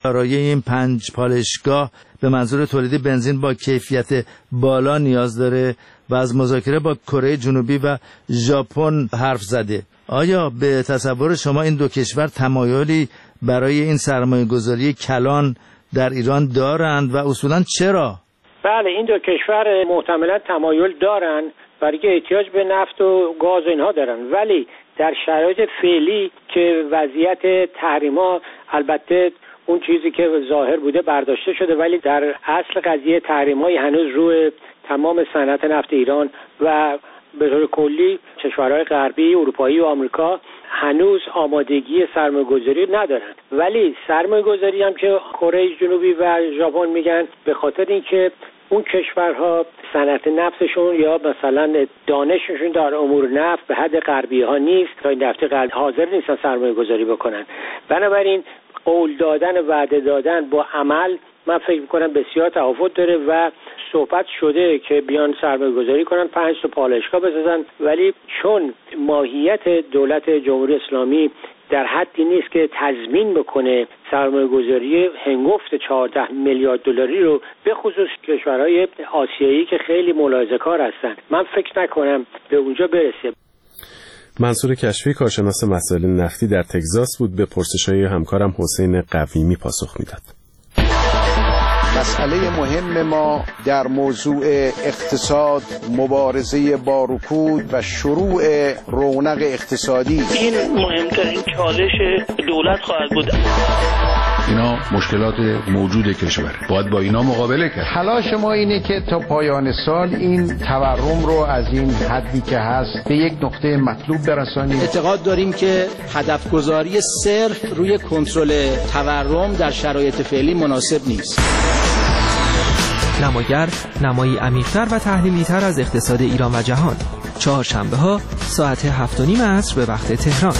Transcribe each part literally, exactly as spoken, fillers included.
برای این پنج پالایشگاه به منظور تولید بنزین با کیفیت بالا نیاز داره و از مذاکره با کره جنوبی و ژاپن حرف زده. آیا به تصور شما این دو کشور تمایلی برای این سرمایه‌گذاری کلان در ایران دارند و اصولاً چرا؟ بله، این دو کشور محتملاً تمایل دارن برای احتیاج به نفت و گاز و اینها دارن، ولی در شرایط فعلی که وضعیت تحریما، البته اون چیزی که ظاهر بوده برداشته شده، ولی در اصل قضیه تحریم‌های هنوز روی تمام صنعت نفت ایران و به طور کلی کشورهای غربی، اروپایی و آمریکا هنوز آمادگی سرمایه‌گذاری ندارن. ولی سرمایه‌گذاری هم که کره جنوبی و ژاپن میگن به خاطر اینکه اون کشورها صنعت نفتشون یا مثلا دانششون در امور نفت به حد غربی ها نیست، تا این نفت غربی حاضر نیستن سرمایه گذاری بکنن. بنابراین قول دادن و وعده دادن با عمل من فکر میکنم بسیار تفاوت داره و صحبت شده که بیان سرمایه گذاری کنن، پنج تا پالایشگاه بسازن، ولی چون ماهیت دولت جمهوری اسلامی در حدی نیست که تضمین بکنه سرمایه گذاری هنگفت چهارده میلیارد دلاری رو به خصوص کشورهای آسیایی که خیلی ملاحظه کار هستن، من فکر نکنم به اونجا برسه. منصور کشفی، کارشناس مسائل نفتی در تگزاس بود، به پرسش‌های همکارم حسین قویمی پاسخ میداد. مسئله مهم ما در موضوع اقتصاد، مبارزه با رکود و شروع رونق اقتصادی، این مهمترین چالش دولت خواهد بود. اینا مشکلات موجود کشور، باید با اینا مقابله کرد. تلاش ما اینه که تا پایان سال این تورم رو از این حدی که هست به یک نقطه مطلوب برسانیم. اعتقاد داریم که هدف گذاری صرف روی کنترل تورم در شرایط فعلی مناسب نیست. نماگر نمایی عمیق‌تر و تحلیلی‌تر از اقتصاد ایران و جهان، چهارشنبه ها ساعت هفت و نیم عصر به وقت تهران.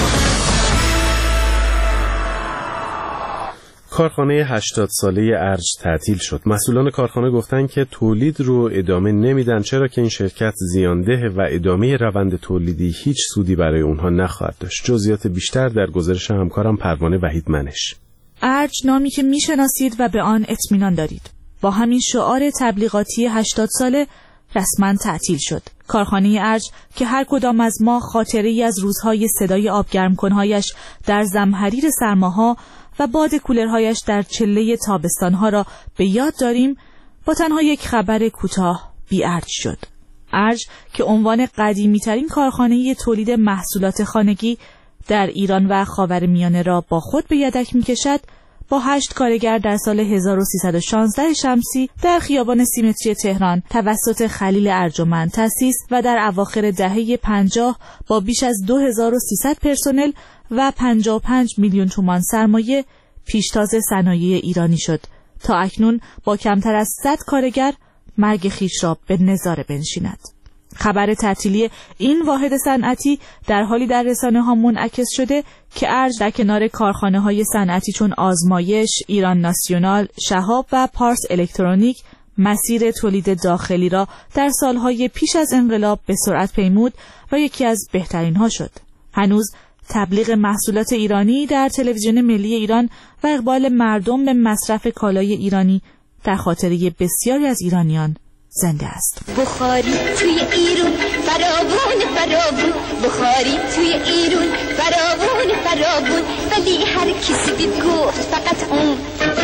کارخانه هشتاد ساله ارج تعطیل شد. مسئولان کارخانه گفتن که تولید رو ادامه نمیدن، چرا که این شرکت زیانده و ادامه روند تولیدی هیچ سودی برای اونها نخواهد داشت. جزئیات بیشتر در گزارش همکارم پروانه وحید منش. ارج نامی که میشناسید و به آن اطمینان دارید، با همین شعار تبلیغاتی هشتاد ساله رسما تعطیل شد. کارخانه ارج که هر کدام از ما خاطره‌ای از روزهای صدای آبگرمکن‌هایش در زمهریر سرماها و باد کولرهایش در چله تابستانها را به یاد داریم، با تنها یک خبر کوتاه بی ارج شد. ارج که عنوان قدیمی‌ترین کارخانه تولید محصولات خانگی در ایران و خاورمیانه را با خود به یدک می‌کشد، با هشت کارگر در سال هزار و سیصد و شانزده شمسی در خیابان سیمتری تهران توسط خلیل ارجمند تأسیس و در اواخر دهه پنجاه با بیش از دو هزار و سیصد پرسنل و پنجاه و پنج میلیون تومان سرمایه پیشتاز صنایع ایرانی شد تا اکنون با کمتر از صد کارگر مرگ خویش را به نظاره بنشیند. خبر تعطیلی این واحد صنعتی در حالی در رسانه‌ها منعکس شده که ارج در کنار کارخانه‌های صنعتی چون آزمایش، ایران ناسیونال، شهاب و پارس الکترونیک مسیر تولید داخلی را در سالهای پیش از انقلاب به سرعت پیمود و یکی از بهترین‌ها شد. هنوز تبلیغ محصولات ایرانی در تلویزیون ملی ایران و اقبال مردم به مصرف کالای ایرانی در خاطره بسیاری از ایرانیان زنده است. بخاری توی ایران فراوون فراوون، بخاری توی ایران فراوون فراوون، ولی هر کسی دید گفت فقط اون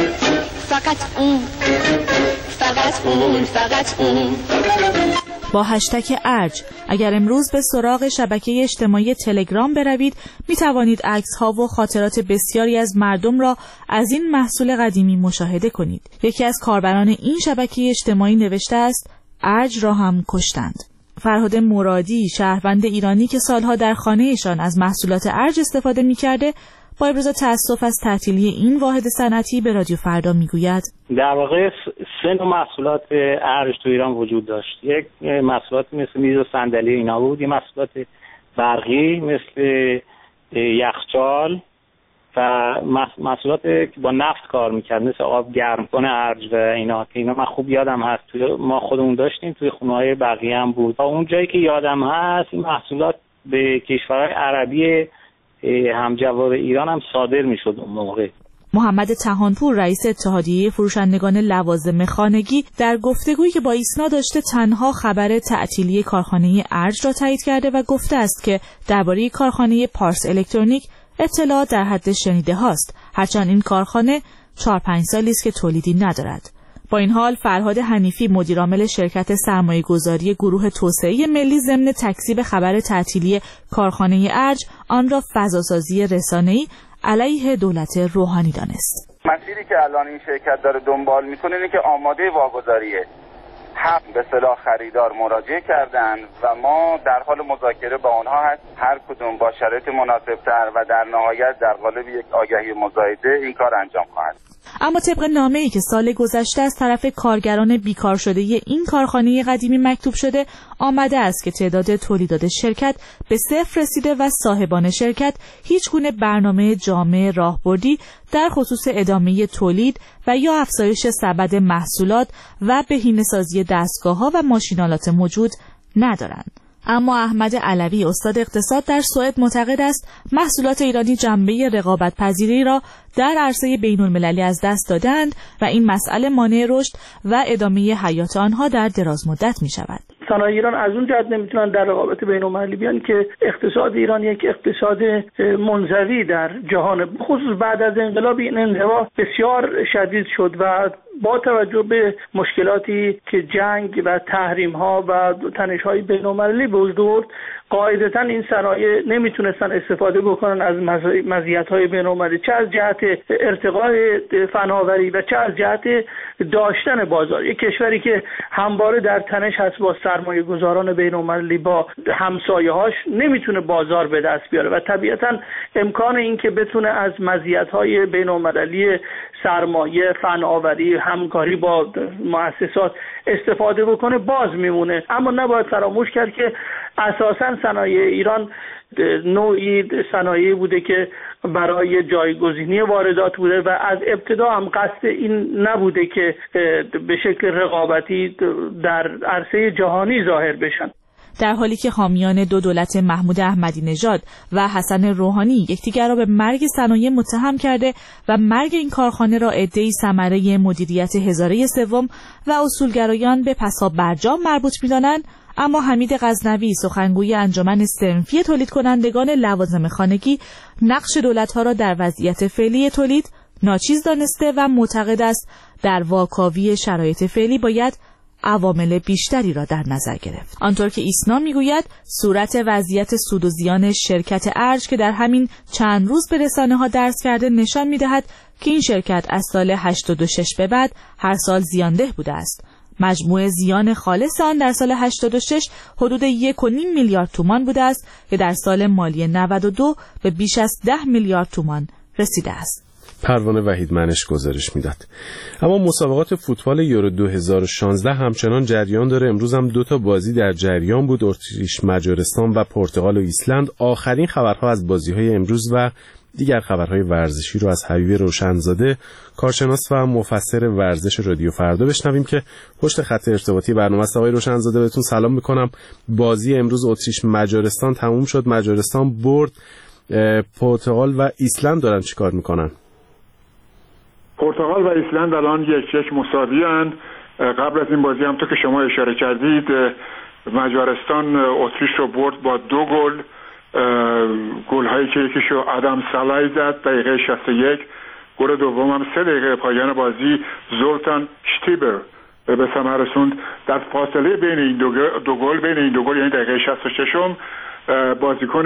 فقط اون فقط اون فقط اون. با هشتگ ارج اگر امروز به سراغ شبکه اجتماعی تلگرام بروید، می توانید عکس‌ها و خاطرات بسیاری از مردم را از این محصول قدیمی مشاهده کنید. یکی از کاربران این شبکه اجتماعی نوشته است: ارج را هم کشتند. فرهاد مرادی، شهروند ایرانی که سالها در خانه‌شان از محصولات ارج استفاده می‌کرده، با ابراز تأسف از تعطیلی این واحد صنعتی به رادیو فردا میگوید: در واقع سه نوع محصولات ارج تو ایران وجود داشت. یک محصولات مثل میز و صندلی اینا بود، یه محصولات برقی مثل یخچال و محصولات که با نفت کار میکرد مثل آب گرم کنه ارج و اینا که اینا من خوب یادم هست توی ما خودمون داشتیم، توی خونه‌های بقیه هم بود. تا اون جایی که یادم هست این محصولات به کشورهای عربی همجوار ایران هم صادر میشد اون موقع. محمد طحانپور رئیس اتحادیه فروشندگان لوازم خانگی در گفتگویی که با ایسنا داشته تنها خبر تعطیلی کارخانه ارج را تایید کرده و گفته است که درباره کارخانه پارس الکترونیک اطلاعات در حد شنیده هاست، هرچند این کارخانه چهار پنج سالی است که تولیدی ندارد. با این حال فرهاد حنیفی مدیرعامل شرکت سرمایه‌گذاری گروه توسعه ملی ضمن تکذیب خبر تعطیلی کارخانه ارج آن را فضاسازی رسانه‌ای علیه دولت روحانی دانست. مسیری که الان این شرکت داره دنبال میکنه اینه که آماده واگذاریه حق به اصطلاح خریدار مراجعه کردن و ما در حال مذاکره با آنها هست، هر کدوم با شرایط مناسبتر و در نهایت در قالب یک آگهی مزایده این کار انجام خواهد. اما طبق نامه‌ای که سال گذشته از طرف کارگران بیکار شده این کارخانه قدیمی مکتوب شده، آمده است که تعداد تولیدات شرکت به صفر رسیده و صاحبان شرکت هیچ گونه برنامه جامع راهبردی در خصوص ادامه تولید و یا افزایش سبد محصولات و بهینه‌سازی دستگاه‌ها و ماشینالات موجود ندارند. اما احمد علوی استاد اقتصاد در سوئد معتقد است محصولات ایرانی جنبه رقابت پذیری را در عرصه بین المللی از دست دادند و این مسئله مانع رشد و ادامه حیات آنها در دراز مدت می شود. صنایع ایران از اون جهت نمیتونن در رقابت بین المللی بیان که اقتصاد ایران یک اقتصاد منزوی در جهان، خصوص بعد از انقلاب این انزوا بسیار شدید شد و با توجه به مشکلاتی که جنگ و تحریم ها و تنش های بین المللی به وجود آورد، قاعدتاً این صنایع نمیتونستن استفاده بکنن از مزیت های بین المللی، چه از جهت ارتقاء فناوری و چه از جهت داشتن بازار. یک کشوری که همواره در تنش هست با سرمایه گذاران بین المللی، با همسایه هاش، نمیتونه بازار به دست بیاره و طبیعتاً امکان این که بتونه از مزیت های بین المللی سرمایه، فناوری، همکاری با مؤسسات استفاده بکنه باز میمونه. اما نباید فراموش کرد که اساساً صنایع ایران نوعی صنایعی بوده که برای جایگزینی واردات بوده و از ابتدا هم قصد این نبوده که به شکل رقابتی در عرصه جهانی ظاهر بشن. در حالی که حامیان دو دولت محمود احمدی نژاد و حسن روحانی یکدیگر را به مرگ صنایع متهم کرده و مرگ این کارخانه را عده‌ای ثمره مدیریت هزاره سوم و اصولگرایان به پسا برجام مربوط می‌دانند، اما حمید غزنوی سخنگوی انجمن صنفی تولید کنندگان لوازم خانگی نقش دولت‌ها را در وضعیت فعلی تولید ناچیز دانسته و معتقد است در واکاوی شرایط فعلی باید عوامل بیشتری را در نظر گرفت. آنطور که ایسنا میگوید صورت وضعیت سود و زیان شرکت ارج که در همین چند روز به رسانه‌ها درس کرده نشان می‌دهد که این شرکت از سال هشتاد و شش به بعد هر سال زیانده بوده است. مجموع زیان خالص آن در سال هشتاد و شش حدود یک و نیم میلیارد تومان بوده است که در سال مالی نود و دو به بیش از ده میلیارد تومان رسیده است. پروانه وحیدمنش گزارش میداد. اما مسابقات فوتبال یورو دو هزار و شانزده همچنان جریان داره. امروز هم دو تا بازی در جریان بود، اتریش مجارستان و پرتغال و ایسلند. آخرین خبرها از بازی‌های امروز و دیگر خبرهای ورزشی رو از حبیب روشنزاده، کارشناس و مفسر ورزش رادیو فردا بشنویم که پشت خط ارتباطی برنامه است. آقای روشنزاده بهتون سلام میکنم. بازی امروز اتریش مجارستان تموم شد، مجارستان برد، پرتغال و ایسلند دارن چیکار میکنن؟ پرتغال و ایسلند الان یک یک مساوی اند. قبل از این بازی هم تو که شما اشاره کردید مجارستان اتریش رو برد با دو گل، گل هایی که یکیشو آدم سالای زد دقیقه شصت و یک، گل دوم هم سه دقیقه پایان بازی زولتان شتیبر به ثمر رسوند. در فاصله بین این دو, دو گل بین این دو گل یعنی دقیقه شصت و شش بازیکن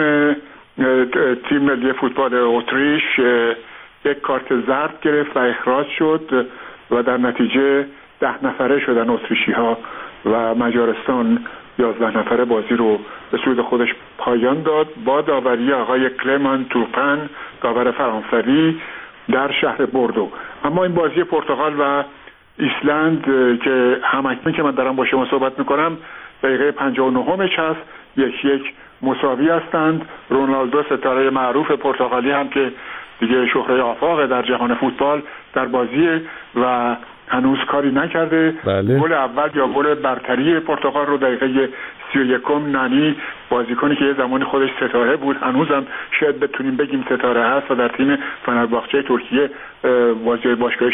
تیم ملی فوتبال اتریش یک کارت زرد گرفت و اخراج شد و در نتیجه ده نفره شدن اتریشی ها و مجارستان یازده نفره بازی رو به سود خودش پایان داد با داوری آقای کلمان توپن، داور فرانسوی در شهر بوردو. اما این بازی پرتغال و ایسلند که همکنون که من دارم با شما صحبت میکنم دقیقه پنجاه و نه هست، یک یک مساوی هستند. رونالدو ستاره معروف پرتغالی هم که دیگه شهره آفاق در جهان فوتبال در بازی و هنوز کاری نکرده. بله. گل اول یا گل برتری پرتغال رو دقیقه سی و یکم نانی، بازیکنی که یه زمانی خودش ستاره بود، هنوزم شاید بتونیم بگیم ستاره هست و در تیم فنرباغچه ترکیه بازی باشگاه